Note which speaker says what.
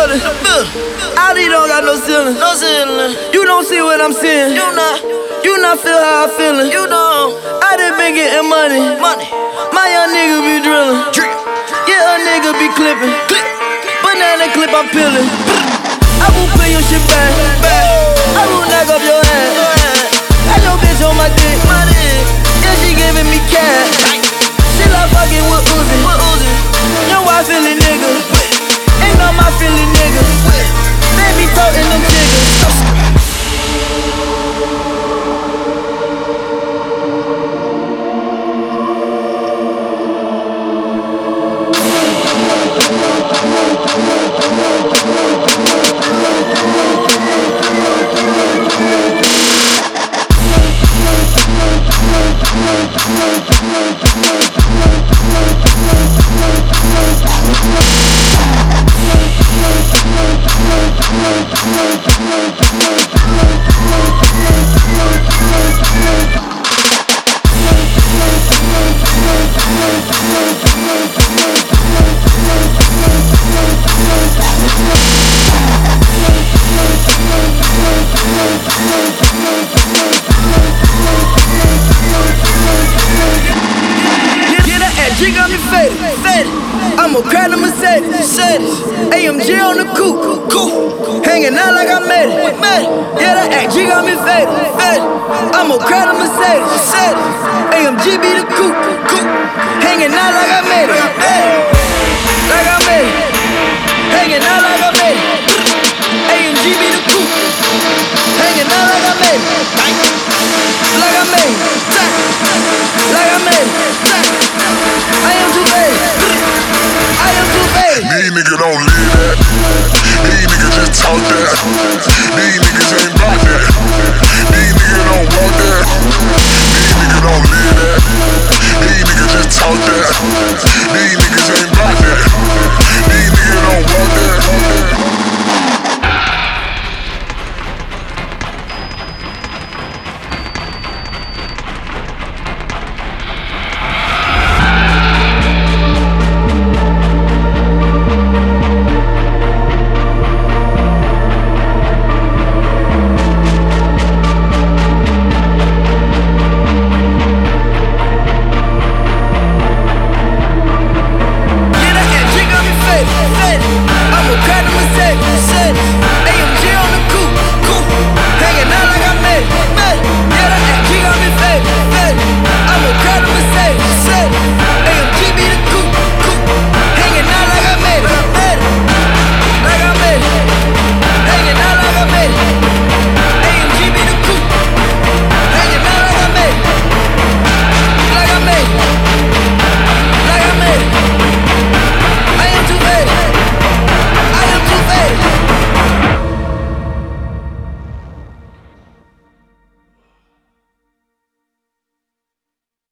Speaker 1: building. All these don't got no ceiling. You don't see what I'm seeing. You not feel how I feelin'. I just been getting money. My young nigga be drillin'. Yeah, a nigga be clippin'. Banana clip I'm peelin'. I will pay your shit back. I will knock up your ass. Got your bitch on my dick. Yeah, she giving me cash. She like fucking with Uzi. Yo, I feelin' nigga. Ain't no my feelin' nigga. Baby totin' them jiggers. She got me faded. I'ma crack the Mercedes. AMG on the coupe. Hanging out like I made it. Yeah, that act, she got me faded. I'ma crack the Mercedes. AMG be the coupe. Hanging out like I made it.